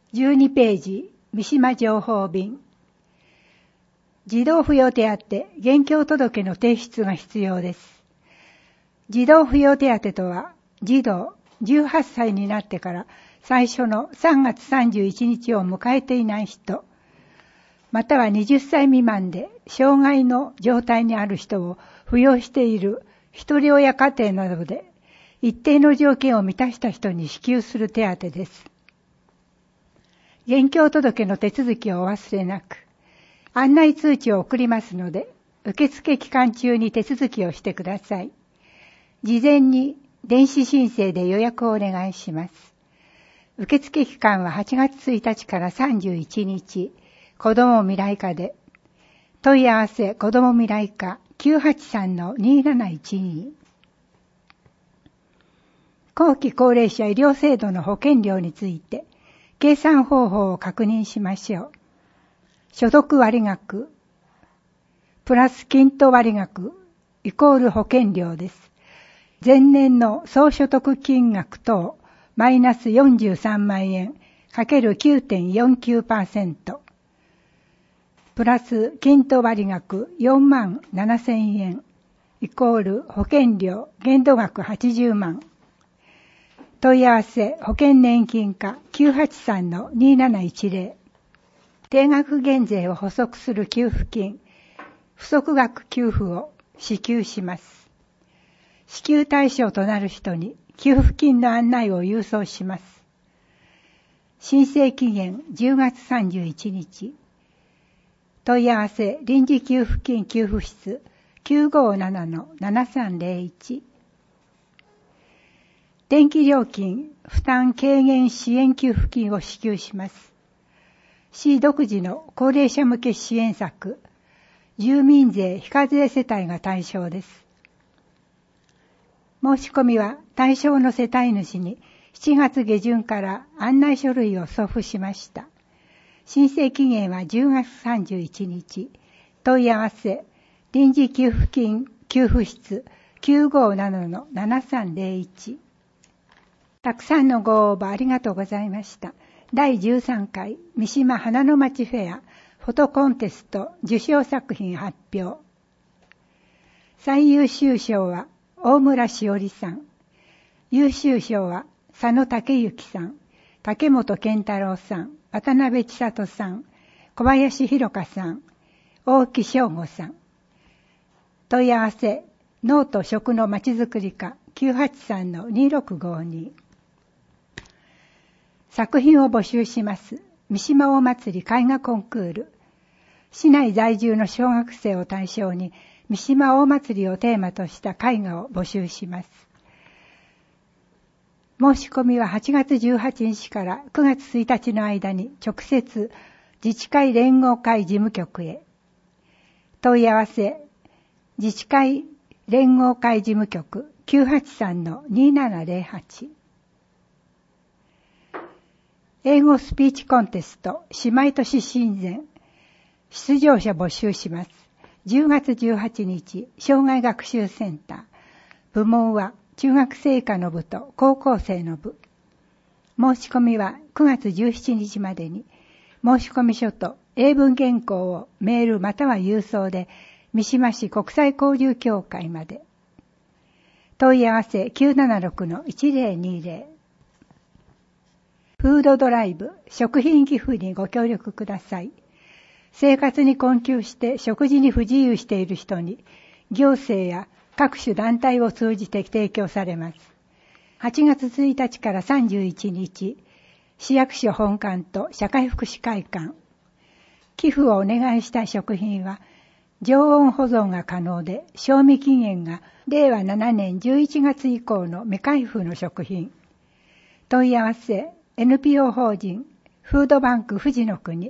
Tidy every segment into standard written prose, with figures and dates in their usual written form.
12ページ、三島情報便。児童扶養手当、現況届の提出が必要です。児童扶養手当とは、児童18歳になってから最初の3月31日を迎えていない人、または20歳未満で障害の状態にある人を扶養している一人親家庭などで一定の条件を満たした人に支給する手当です。現況届の手続きをお忘れなく、案内通知を送りますので、受付期間中に手続きをしてください。事前に電子申請で予約をお願いします。受付期間は8月1日から31日、子ども未来課で、問い合わせ子ども未来課 983-2712。後期高齢者医療制度の保険料について、計算方法を確認しましょう。所得割額プラス均等割額イコール保険料です。前年の総所得金額等マイナス43万円かける 9.49% プラス均等割額4万7000円イコール保険料限度額80万。問い合わせ保険年金課 983-2710。定額減税を補足する給付金、不足額給付を支給します。支給対象となる人に給付金の案内を郵送します。申請期限10月31日。問い合わせ臨時給付金給付室 957-7301。電気料金負担軽減支援給付金を支給します。市独自の高齢者向け支援策、住民税非課税世帯が対象です。申し込みは対象の世帯主に7月下旬から案内書類を送付しました。申請期限は10月31日。問い合わせ臨時給付金給付室 957-7301。たくさんのご応募ありがとうございました。第13回三島花の町フェアフォトコンテスト受賞作品発表。最優秀賞は大村しおりさん。優秀賞は佐野武幸さん、竹本健太郎さん、渡辺千里さん、小林弘香さん、大木翔吾さん。問い合わせノート食のまちづくり課 983-2652。作品を募集します。三島大祭り絵画コンクール。市内在住の小学生を対象に三島大祭りをテーマとした絵画を募集します。申し込みは8月18日から9月1日の間に直接自治会連合会事務局へ。問い合わせ自治会連合会事務局 983-2708。英語スピーチコンテスト姉妹都市親善。出場者募集します。10月18日、障害学習センター。部門は中学生以下の部と高校生の部。申し込みは9月17日までに、申し込み書と英文原稿をメールまたは郵送で三島市国際交流協会まで。問い合わせ 976-1020。フードドライブ、食品寄付にご協力ください。生活に困窮して食事に不自由している人に、行政や各種団体を通じて提供されます。8月1日から31日、市役所本館と社会福祉会館。寄付をお願いしたい食品は、常温保存が可能で、賞味期限が令和7年11月以降の未開封の食品。問い合わせ、NPO 法人フードバンク富士の国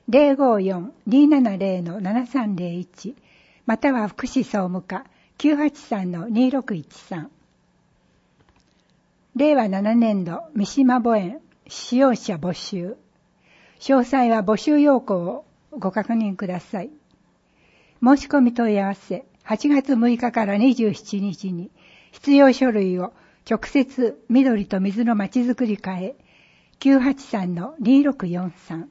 054-270-7301 または福祉総務課 983-2613。令和7年度三島墓園使用者募集。詳細は募集要項をご確認ください。申し込み問い合わせ8月6日から27日に必要書類を直接緑と水のまちづくり課へ 983-2643。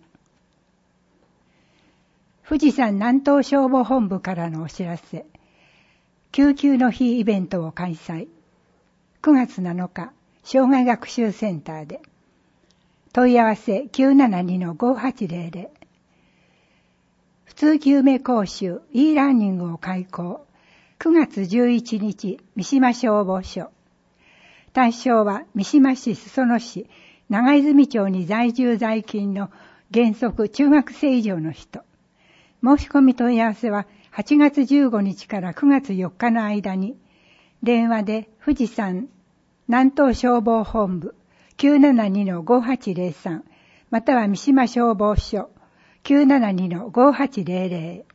富士山南東消防本部からのお知らせ。救急の日イベントを開催。9月7日、障害学習センターで。問い合わせ 972-5800。普通救命講習 e ラーニングを開講。9月11日、三島消防署。対象は三島市裾野市長泉町に在住在勤の原則中学生以上の人。申し込み問い合わせは8月15日から9月4日の間に、電話で富士山南東消防本部 972-5803 または三島消防署 972-5800